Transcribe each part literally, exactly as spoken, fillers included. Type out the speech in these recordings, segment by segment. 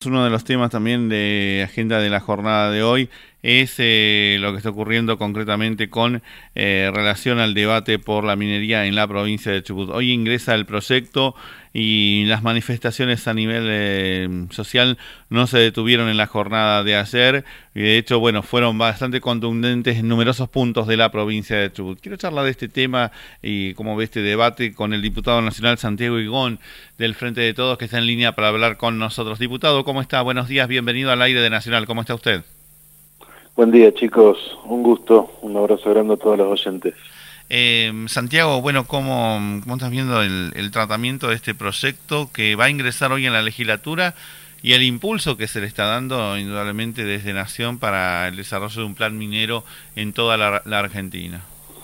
uno de los temas también de agenda de la jornada de hoy es eh, lo que está ocurriendo concretamente con eh, relación al debate por la minería en la provincia de Chubut. Hoy ingresa el proyecto y las manifestaciones a nivel eh, social no se detuvieron en la jornada de ayer y de hecho, bueno, fueron bastante contundentes en numerosos puntos de la provincia de Chubut. Quiero charlar de este tema y cómo ve este debate con el diputado nacional Santiago Higón del Frente de Todos, que está en línea para hablar con nosotros. Diputado, ¿cómo está? Buenos días, bienvenido al aire de Nacional. ¿Cómo está usted? Buen día, chicos. Un gusto. Un abrazo grande a todos los oyentes. Eh, Santiago, bueno, ¿cómo, cómo estás viendo el, el tratamiento de este proyecto que va a ingresar hoy en la legislatura y el impulso que se le está dando indudablemente desde Nación para el desarrollo de un plan minero en toda la, la Argentina?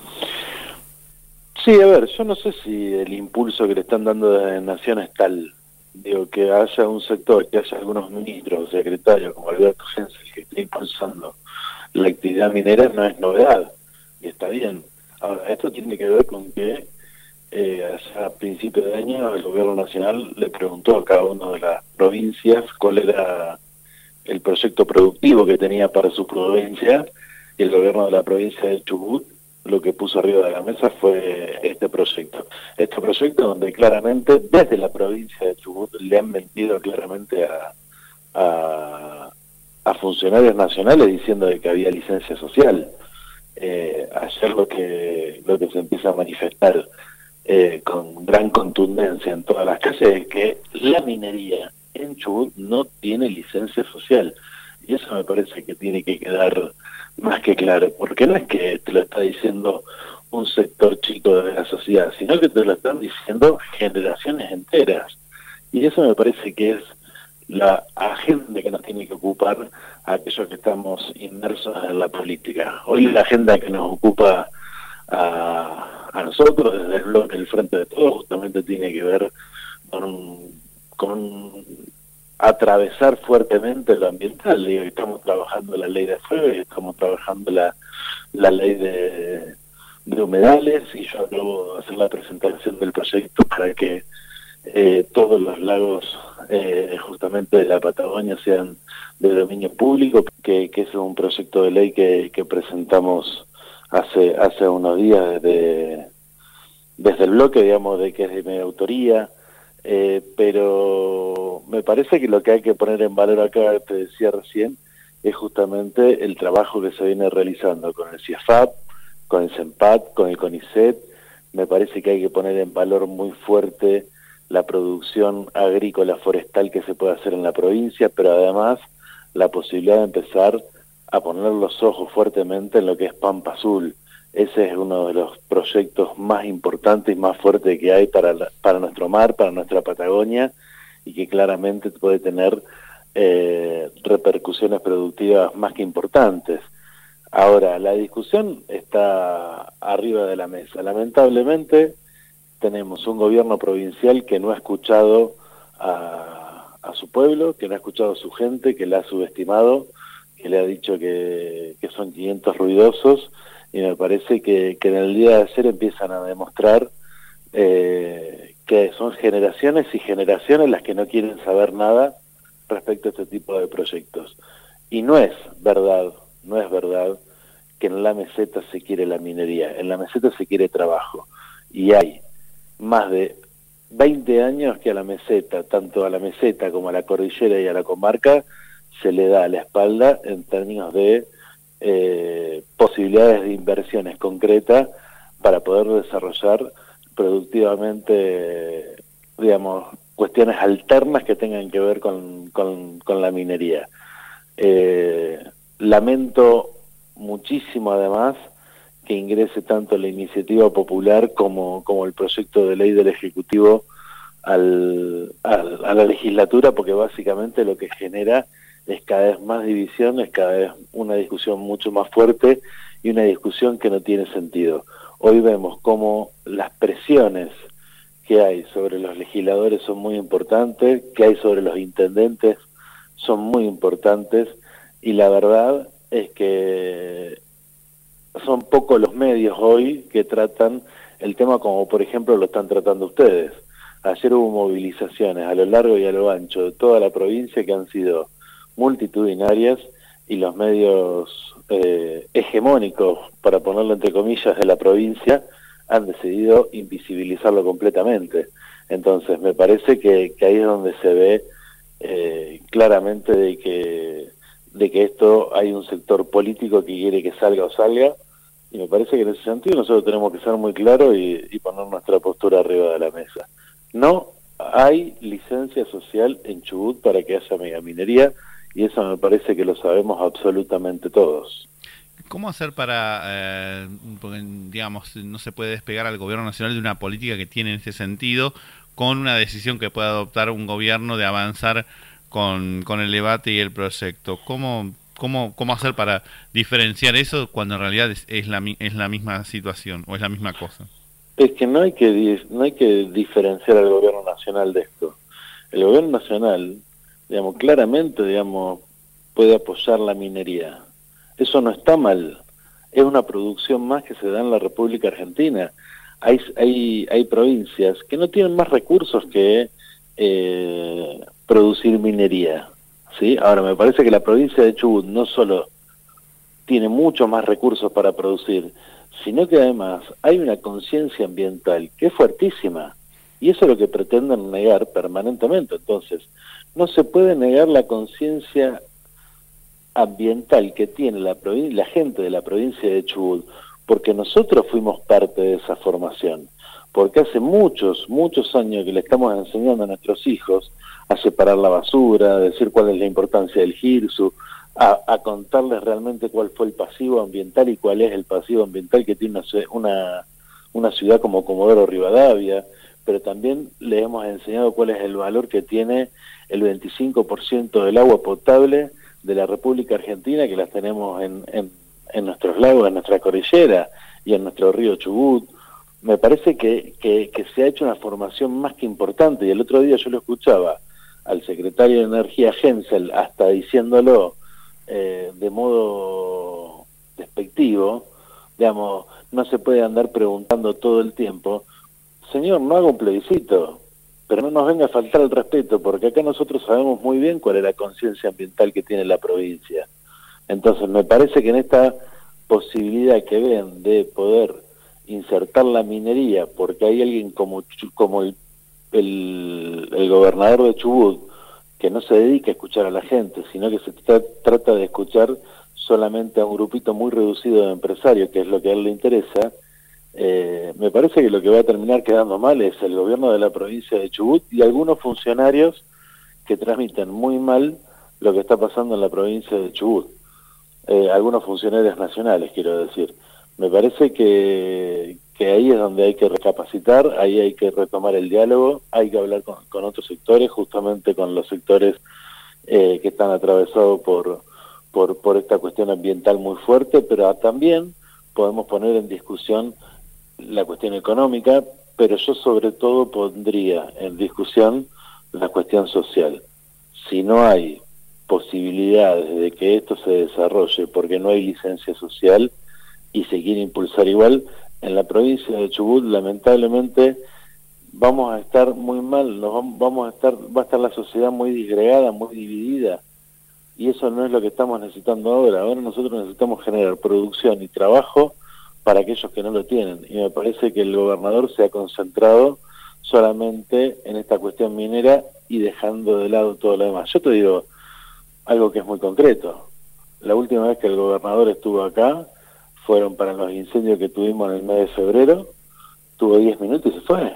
Sí, a ver, yo no sé si el impulso que le están dando de Nación es tal. Digo, que haya un sector, que haya algunos ministros, secretarios, como Alberto Hensel, que esté impulsando la actividad minera, no es novedad. Y está bien. Ahora, esto tiene que ver con que eh, a principios de año el gobierno nacional le preguntó a cada una de las provincias cuál era el proyecto productivo que tenía para su provincia, y el gobierno de la provincia de Chubut lo que puso arriba de la mesa fue este proyecto. Este proyecto donde claramente desde la provincia de Chubut le han mentido claramente a, a, a funcionarios nacionales diciendo de que había licencia social. Eh, ayer lo que, lo que se empieza a manifestar eh, con gran contundencia en todas las calles es que la minería en Chubut no tiene licencia social. Y eso me parece que tiene que quedar más que claro, porque no es que te lo está diciendo un sector chico de la sociedad, sino que te lo están diciendo generaciones enteras. Y eso me parece que es la agenda que nos tiene que ocupar a aquellos que estamos inmersos en la política. Hoy la agenda que nos ocupa a, a nosotros desde el bloque del Frente de Todos justamente tiene que ver con, con atravesar fuertemente lo ambiental. Digo, estamos trabajando la ley de fuego y estamos trabajando la, la ley de, de humedales, y yo acabo de hacer la presentación del proyecto para que eh, todos los lagos eh, justamente de la Patagonia sean de dominio público, que, que es un proyecto de ley que, que presentamos hace hace unos días desde, desde el bloque, digamos, de que es de mi autoría. Eh, pero me parece que lo que hay que poner en valor acá, te decía recién, es justamente el trabajo que se viene realizando con el CIEFAP, con el CENPAT, con el CONICET. Me parece que hay que poner en valor muy fuerte la producción agrícola forestal que se puede hacer en la provincia, pero además la posibilidad de empezar a poner los ojos fuertemente en lo que es Pampa Azul. Ese es uno de los proyectos más importantes y más fuertes que hay para, la, para nuestro mar, para nuestra Patagonia, y que claramente puede tener eh, repercusiones productivas más que importantes. Ahora, la discusión está arriba de la mesa. Lamentablemente, tenemos un gobierno provincial que no ha escuchado a, a su pueblo, que no ha escuchado a su gente, que la ha subestimado, que le ha dicho que, que son quinientos ruidosos, y me parece que, que en el día de ayer empiezan a demostrar eh, que son generaciones y generaciones las que no quieren saber nada respecto a este tipo de proyectos. Y no es verdad, no es verdad que en la meseta se quiere la minería, en la meseta se quiere trabajo. Y hay más de veinte años que a la meseta, tanto a la meseta como a la cordillera y a la comarca, se le da la espalda en términos de Eh, posibilidades de inversiones concretas para poder desarrollar productivamente, digamos, cuestiones alternas que tengan que ver con, con, con la minería. Eh, lamento muchísimo además que ingrese tanto la iniciativa popular como, como el proyecto de ley del Ejecutivo al, al, a la legislatura, porque básicamente lo que genera es cada vez más división, es cada vez una discusión mucho más fuerte y una discusión que no tiene sentido. Hoy vemos cómo las presiones que hay sobre los legisladores son muy importantes, que hay sobre los intendentes son muy importantes, y la verdad es que son pocos los medios hoy que tratan el tema como por ejemplo lo están tratando ustedes. Ayer hubo movilizaciones a lo largo y a lo ancho de toda la provincia que han sido multitudinarias, y los medios eh, hegemónicos, para ponerlo entre comillas, de la provincia han decidido invisibilizarlo completamente. Entonces me parece que, que ahí es donde se ve eh, claramente de que, de que esto hay un sector político que quiere que salga o salga, y me parece que en ese sentido nosotros tenemos que ser muy claros y, y poner nuestra postura arriba de la mesa. No hay licencia social en Chubut para que haya megaminería, y eso me parece que lo sabemos absolutamente todos. ¿Cómo hacer para, eh, porque, digamos, no se puede despegar al gobierno nacional de una política que tiene en ese sentido, con una decisión que pueda adoptar un gobierno de avanzar con, con el debate y el proyecto? ¿Cómo, cómo, cómo hacer para diferenciar eso cuando en realidad es, es, la, es la misma situación o es la misma cosa? Es que no hay que no hay que diferenciar al gobierno nacional de esto. El gobierno nacional, digamos, claramente, digamos, puede apoyar la minería. Eso no está mal. Es una producción más que se da en la República Argentina. Hay hay hay provincias que no tienen más recursos que eh, producir minería, ¿sí? Ahora, me parece que la provincia de Chubut no solo tiene mucho más recursos para producir, sino que además hay una conciencia ambiental que es fuertísima, y eso es lo que pretenden negar permanentemente. Entonces, no se puede negar la conciencia ambiental que tiene la, la gente de la provincia de Chubut, porque nosotros fuimos parte de esa formación, porque hace muchos, muchos años que le estamos enseñando a nuestros hijos a separar la basura, a decir cuál es la importancia del girsu, A, a contarles realmente cuál fue el pasivo ambiental y cuál es el pasivo ambiental que tiene una, una, una ciudad como Comodoro Rivadavia, pero también les hemos enseñado cuál es el valor que tiene el veinticinco por ciento del agua potable de la República Argentina, que las tenemos en, en, en nuestros lagos, en nuestra cordillera y en nuestro río Chubut. Me parece que, que, que se ha hecho una formación más que importante, y el otro día yo lo escuchaba al secretario de Energía, Hensel, hasta diciéndolo Eh, de modo despectivo, digamos, no se puede andar preguntando todo el tiempo, señor, no haga un plebiscito, pero no nos venga a faltar el respeto, porque acá nosotros sabemos muy bien cuál es la conciencia ambiental que tiene la provincia. Entonces me parece que en esta posibilidad que ven de poder insertar la minería, porque hay alguien como, como el, el, el gobernador de Chubut, que no se dedica a escuchar a la gente, sino que se tra trata de escuchar solamente a un grupito muy reducido de empresarios, que es lo que a él le interesa, eh, me parece que lo que va a terminar quedando mal es el gobierno de la provincia de Chubut y algunos funcionarios que transmiten muy mal lo que está pasando en la provincia de Chubut. Eh, algunos funcionarios nacionales, quiero decir. Me parece que, que ahí es donde hay que recapacitar, ahí hay que retomar el diálogo, hay que hablar con, con otros sectores, justamente con los sectores eh, que están atravesados por, por, por esta cuestión ambiental muy fuerte, pero también podemos poner en discusión la cuestión económica, pero yo sobre todo pondría en discusión la cuestión social. Si no hay posibilidades de que esto se desarrolle porque no hay licencia social y se quiere impulsar igual, en la provincia de Chubut lamentablemente vamos a estar muy mal, nos vamos a estar, va a estar la sociedad muy disgregada, muy dividida, y eso no es lo que estamos necesitando ahora. Ahora nosotros necesitamos generar producción y trabajo para aquellos que no lo tienen, y me parece que el gobernador se ha concentrado solamente en esta cuestión minera y dejando de lado todo lo demás. Yo te digo algo que es muy concreto. La última vez que el gobernador estuvo acá fueron para los incendios que tuvimos en el mes de febrero, tuvo diez minutos y se fue.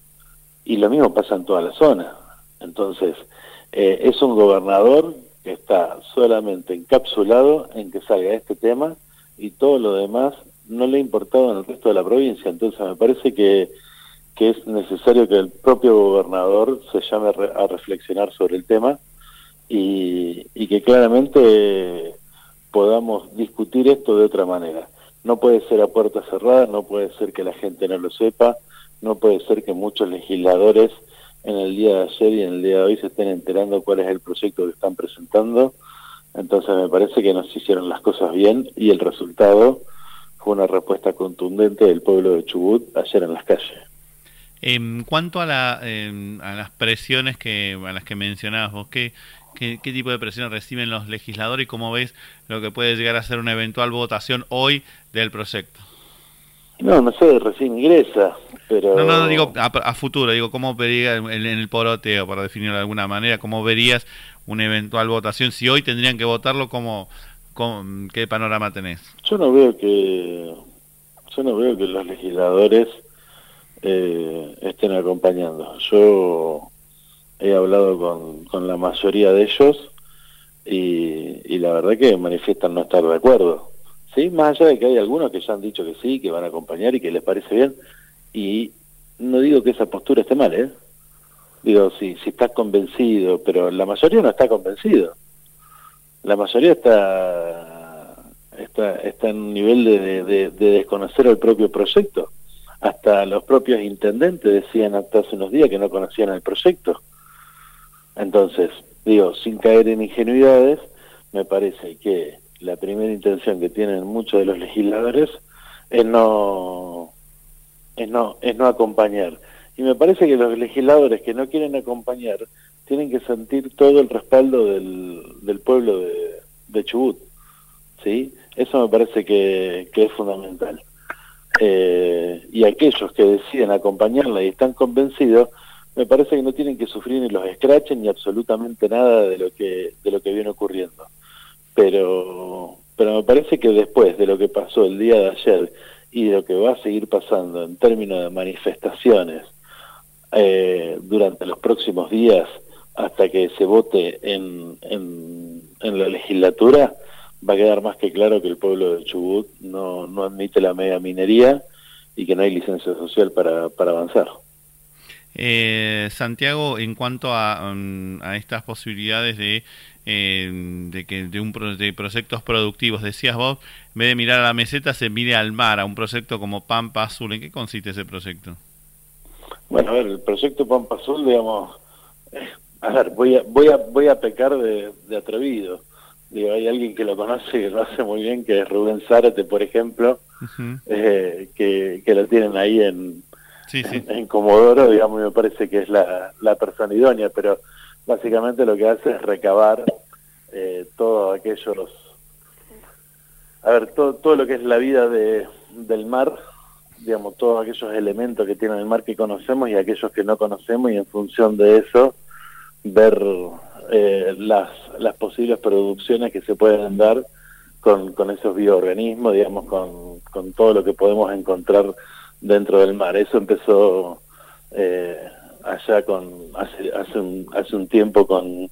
Y lo mismo pasa en toda la zona. Entonces, eh, es un gobernador que está solamente encapsulado en que salga este tema, y todo lo demás no le ha importado en el resto de la provincia. Entonces me parece que, que es necesario que el propio gobernador se llame a reflexionar sobre el tema, y, y que claramente podamos discutir esto de otra manera. No puede ser a puertas cerradas, no puede ser que la gente no lo sepa, no puede ser que muchos legisladores en el día de ayer y en el día de hoy se estén enterando cuál es el proyecto que están presentando. Entonces me parece que no se hicieron las cosas bien, y el resultado fue una respuesta contundente del pueblo de Chubut ayer en las calles. En cuanto a, la, eh, a las presiones que a las que mencionabas vos, ¿qué, qué, qué tipo de presiones reciben los legisladores y cómo ves lo que puede llegar a ser una eventual votación hoy del proyecto? No, no sé, recién ingresa, No, no, no digo pero a, a futuro, digo cómo verías en, en el poroteo, para definirlo de alguna manera, cómo verías una eventual votación, si hoy tendrían que votarlo, ¿cómo, cómo, qué panorama tenés? yo no veo que yo no veo que los legisladores eh, estén acompañando. Yo he hablado con, con la mayoría de ellos y, y la verdad que manifiestan no estar de acuerdo. ¿Sí? Más allá de que hay algunos que ya han dicho que sí, que van a acompañar y que les parece bien, y no digo que esa postura esté mal, ¿eh? Digo, si, si estás convencido, pero la mayoría no está convencido. La mayoría está está, está en un nivel de, de, de desconocer el propio proyecto. Hasta los propios intendentes decían hasta hace unos días que no conocían el proyecto. Entonces, digo, sin caer en ingenuidades, me parece que la primera intención que tienen muchos de los legisladores es no, es no, es no acompañar. Y me parece que los legisladores que no quieren acompañar tienen que sentir todo el respaldo del, del pueblo de, de Chubut, ¿sí? Eso me parece que, que es fundamental. Eh, y aquellos que deciden acompañarla y están convencidos, me parece que no tienen que sufrir ni los escraches ni absolutamente nada de lo que de lo que viene ocurriendo. Pero pero me parece que después de lo que pasó el día de ayer y de lo que va a seguir pasando en términos de manifestaciones eh, durante los próximos días hasta que se vote en, en, en la legislatura, va a quedar más que claro que el pueblo de Chubut no, no admite la mega minería y que no hay licencia social para, para avanzar. Eh, Santiago, en cuanto a, um, a estas posibilidades de, eh, de que de un pro, de proyectos productivos, decías vos, en vez de mirar a la meseta se mire al mar, a un proyecto como Pampa Azul. ¿En qué consiste ese proyecto? Bueno, a ver, el proyecto Pampa Azul, digamos, eh, a ver, voy a, voy a, voy a pecar de, de atrevido. Digo, hay alguien que lo conoce que lo hace muy bien, que es Rubén Zárate, por ejemplo, Uh-huh. eh, que, que lo tienen ahí en, Sí, sí. en, en Comodoro, digamos, y me parece que es la, la persona idónea, pero básicamente lo que hace es recabar eh, todos aquellos, a ver, todo, todo lo que es la vida de, del mar, digamos, todos aquellos elementos que tiene el mar que conocemos y aquellos que no conocemos, y en función de eso ver eh, las, las posibles producciones que se pueden dar con, con esos bioorganismos, digamos, con, con todo lo que podemos encontrar dentro del mar. Eso empezó eh, allá con hace, hace, un, hace un tiempo con,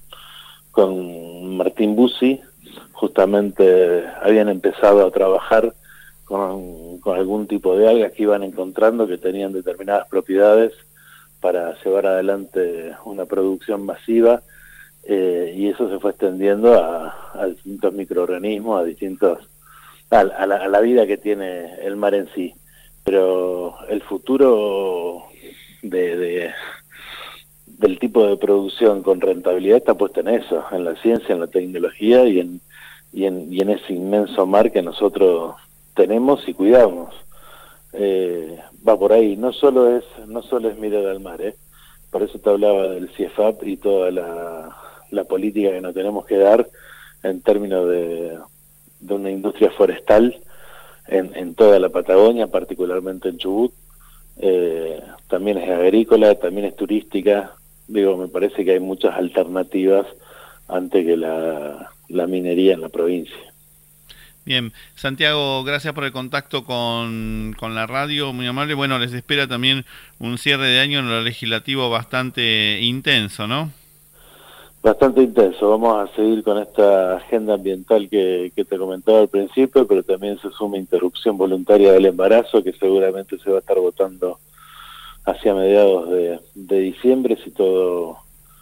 con Martín Bussi. Justamente habían empezado a trabajar con, con algún tipo de algas que iban encontrando que tenían determinadas propiedades para llevar adelante una producción masiva, eh, y eso se fue extendiendo a, a distintos microorganismos, a distintos a, a, la, a la vida que tiene el mar en sí. Pero el futuro de, de del tipo de producción con rentabilidad está puesto en eso, en la ciencia, en la tecnología y en y en, y en ese inmenso mar que nosotros tenemos y cuidamos. Eh, va por ahí, no solo es no solo es mirar al mar, ¿eh? Por eso te hablaba del C I E F A P y toda la, la política que nos tenemos que dar en términos de, de una industria forestal en, en toda la Patagonia, particularmente en Chubut. Eh, también es agrícola, también es turística. Digo, me parece que hay muchas alternativas ante que la, la minería en la provincia. Bien, Santiago, gracias por el contacto con, con la radio, muy amable. Bueno, les espera también un cierre de año en lo legislativo bastante intenso, ¿no? Bastante intenso. Vamos a seguir con esta agenda ambiental que, que te comentaba al principio, pero también se suma interrupción voluntaria del embarazo, que seguramente se va a estar votando hacia mediados de, de diciembre, si todo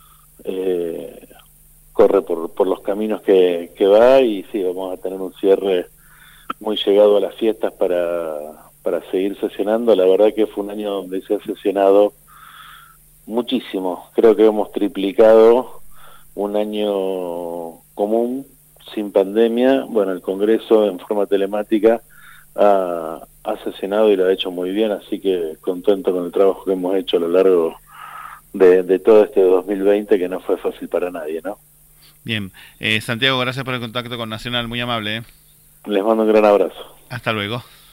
eh, corre por, por los caminos que, que va, y sí, vamos a tener un cierre muy llegado a las fiestas para, para seguir sesionando. La verdad que fue un año donde se ha sesionado muchísimo. Creo que hemos triplicado un año común, sin pandemia. Bueno, el Congreso en forma telemática ha, ha asesinado y lo ha hecho muy bien, así que contento con el trabajo que hemos hecho a lo largo de, de todo este dos mil veinte, que no fue fácil para nadie, ¿no? Bien, eh, Santiago, gracias por el contacto con Nacional, muy amable, ¿eh? Les mando un gran abrazo. Hasta luego.